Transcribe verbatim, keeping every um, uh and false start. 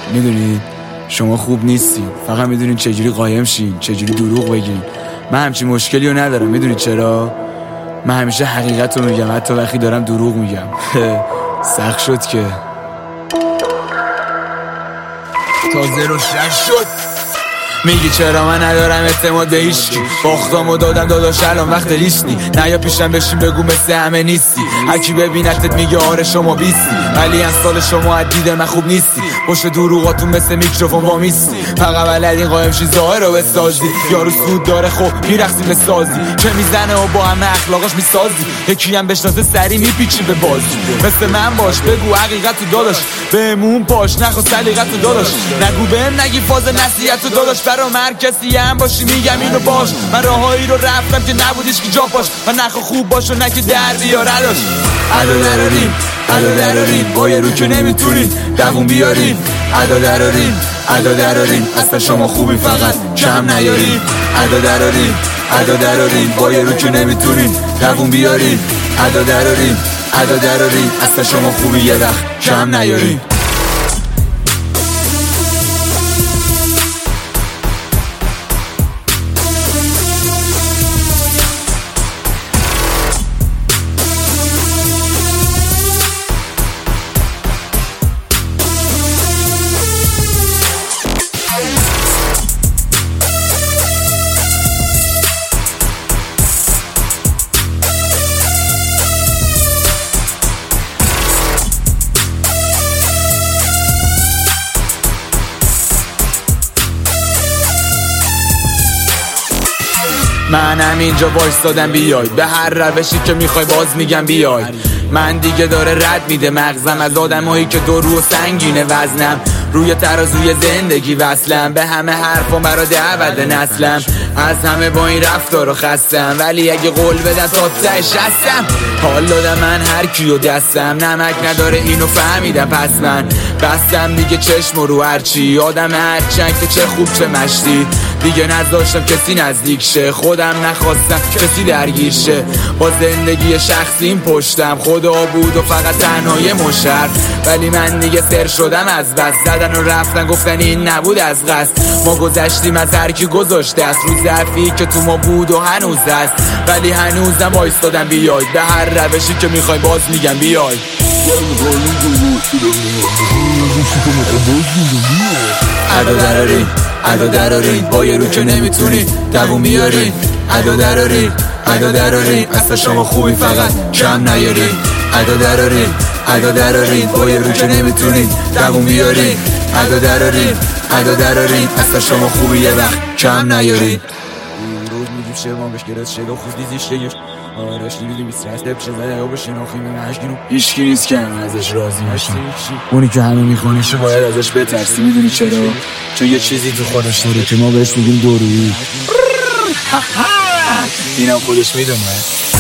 میدونید شما خوب نیستین، فقط میدونین چجوری قایم شین، چجوری دروغ بگین. من همچین مشکلی رو ندارم. میدونید چرا؟ من همیشه حقیقت رو میگم، حتی وقتی دارم دروغ میگم. سخت شد که تا زیرو شش شد. میگی چرا من ندارم اعتماد به هیچکی، باختامو دادم داداش الان وقت لیستی، نه یا پیشم بشین بگو مثل همه نیستی. هرکی ببینتت میگه آره شما بیستی، ولی از سال شما از دید من خوب نیستی. پشت دروغاتون مثل میکروفون وامیستی، فقط بلدین قایم شی ظاهر رو بسازی. یارو سود داره خب میرقصی به سازی، چه میزنه و با همه اخلاقاش میسازی. یکی هم بشناسه سری میپیچی به بازی. مثل من باش بگو حقیقتو داداش، بهمون پاش نخوا سلیقتو داداش. نگو بهم نگی فاز نصیحتو داداش، برام هر کسی هم باشی میگم اینو باش. من راهایی رو رفتم که نبودیش که جا پاش، من نخوا خوب باش و نه که در بیاره داشت. ادا دراریم ادا دراریم با یه رو که نمیتونین دوون بیارین. ادا دراریم ادا دراریم اصلا شما خوبی فقط کم نیارین. ادا دراریم ادا دراریم با یه رو که نمیتونین دوون بیارین. ادا دراریم ادا دراریم اصلا شما خوبی یه وقت کم نیارین. من همینجا وایستادم بیای، به هر روشی که میخوای باز میگم بیای. من دیگه داره رد میده مغزم از آدمایی که دو رو سنگینه وزنم، روی ترازوی زندگی وصلم. به همه حرفم برا دعوت نسلم، از همه با این رفتار رو خستم، ولی اگه قول بدن تا تهش هستم. حال دادم من هر کیو دستم، نمک نداره اینو فهمیدم پس من بستم دیگه چشم رو هرچی. آدم هرچنگ که چه خوب چه مشتی، دیگه نذاشتم کسی نزدیک شه، خودم نخواستم کسی درگیر شه. با زندگی شخصیم پشتم خدا بود و فقط تنهای مشر، ولی من دیگه سر شدم از بس. زدن و رفتن گفتن این نبود از قصد، ما گذشتیم از هر کی گذاشته است رو ظرفی که تو ما بود و هنوز هست. ولی هنوزم وایستادم بیای، به هر روشی که میخوای باز میگم بیای. ادا درارین ادا درارین با یه رو که نمیتونی دوون میارین. ادا درارین ادا درارین اصلا شما خوبی فقط کم نیارین. ادا درارین ادا درارین با یه رو که نمیتونی دوون بیارین. ادا درارین ادا درارین اصلا شما خوبی یه وقت کم نیارین. روز میگیم شبان بش گرد شگاه خوز دیزیش دیگه آرش دیدی بیست رسته بشه زده یا بشه ناخیم نشگینو هیچکی نیست که همه ازش راضی باشن. اونی که همه میخونیشه باید ازش بترسی. میدونی چرا؟ چون یه چیزی تو خودش داره که ما بهش میگیم دورویی. اینم خودش میدونه.